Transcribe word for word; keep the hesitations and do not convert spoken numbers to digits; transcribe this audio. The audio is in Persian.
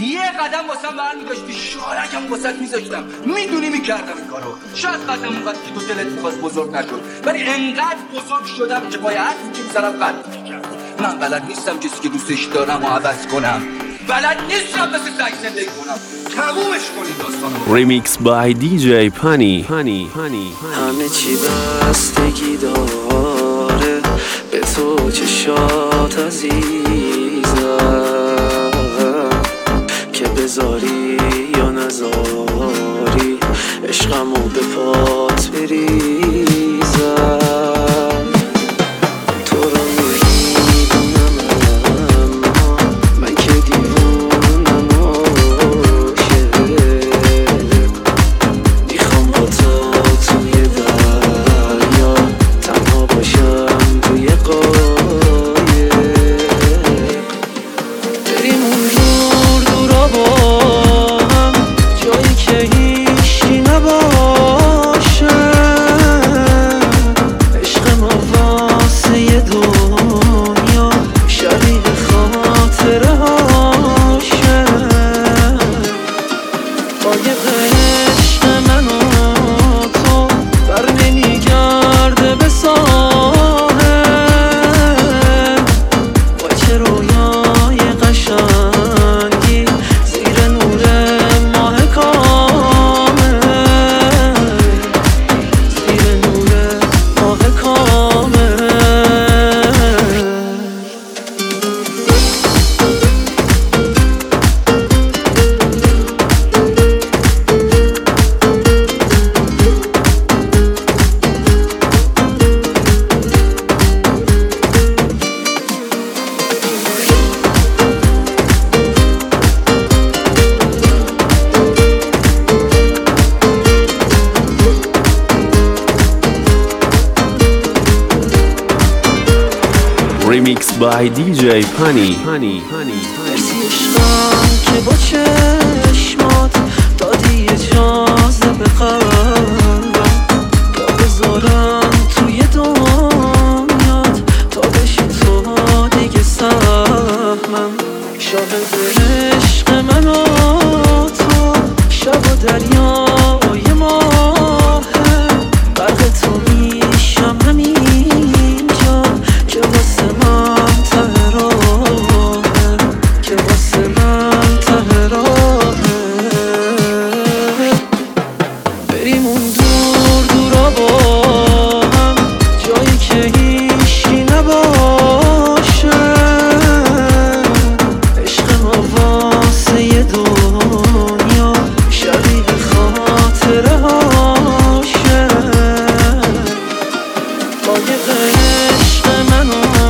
یه قدم واسم برمی‌داشتی شارکم واسط میذاشتم، میدونی میکردم این کارو. شاید قدم اونقدر که تو دلت میخواست بزرگ نشد، ولی انقدر بزرگ شدم که پای حرفی که میزنم قد میکرد. من بلد نیستم کسی که دوستش دارم و عوض کنم، بلد نیستم مثل سگ زندگی کنم. تمومش کنید داستانو. ریمیکس بای دی جی پانی پانی پانی همه چی بستگی داره به تو، چشات عزیزم، که بذاری یا نذاری عشقمو به پات بریزم. تو رو میدونم اما من که دیوونم عاشق، میخوام با تو توی دریا تنها باشم توی قایق، بریم اون دور دورا با هم، جایی که هیچی نباشه، عشق ما واسه یه دنیا شبیه خاطره هاشه. قایق عشق من و تو بر نمیگرده به ساحل، با چه رویای قشنگی زیر نور ماه کامل، زیر نور ماه کامل. ریمیکس بای دی جی پانی پانی پانی مرسی عشقم که با چشمات دادی اجازه به قلبم تا بذارم توی دنیات، تا بشی تو دیگه سهمم. شاهد عشق من و تو شب و دریای ماهه، غرق تو میشم همینجا که واسه من ته راهه، که واسه من ته راهه. بریم اون دور دورا با هم، جایی که هیچی نباشه، عشق ما واسه یه دنیا شبیه خاطره هاشه. قایق عشق من و